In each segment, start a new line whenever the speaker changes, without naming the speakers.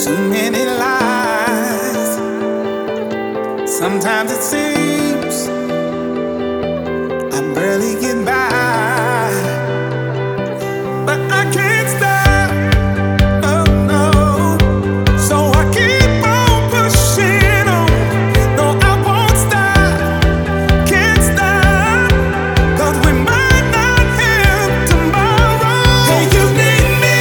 Too many lies. Sometimes it seems I barely get by, but I can't stop. Oh no. So I keep on pushing on. No, I won't stop. Can't stop. 'Cause we might not have tomorrow. Hey, you need me,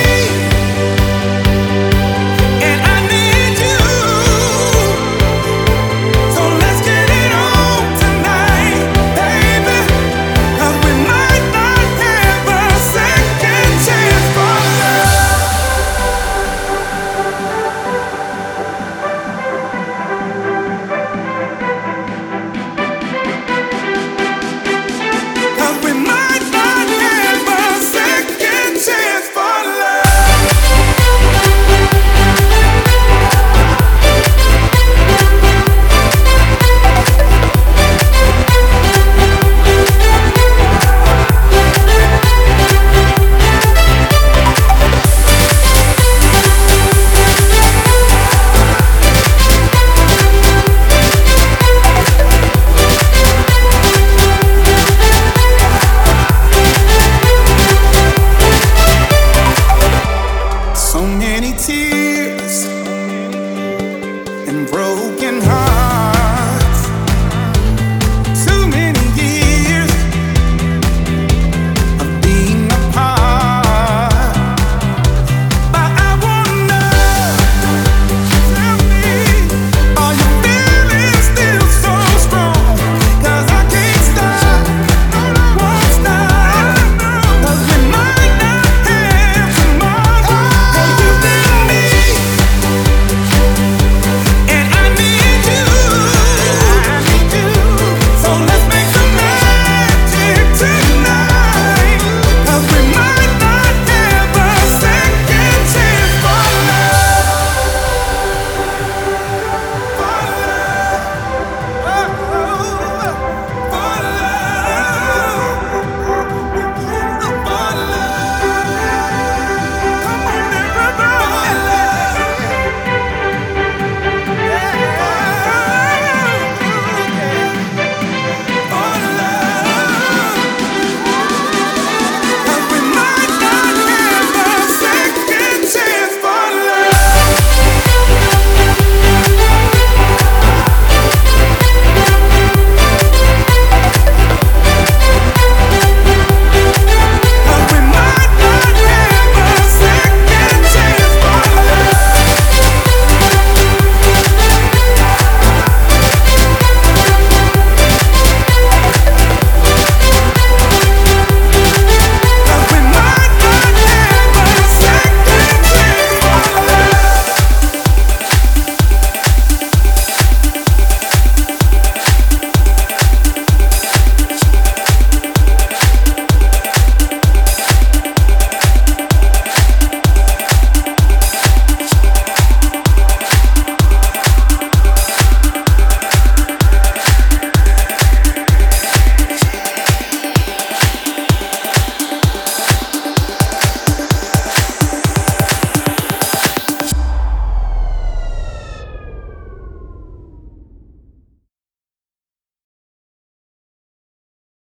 and I need you. So let's get it on tonight, baby. 'Cause we might not have a second chance for love. 'Cause we might not have a second chance for love. So many tears and broken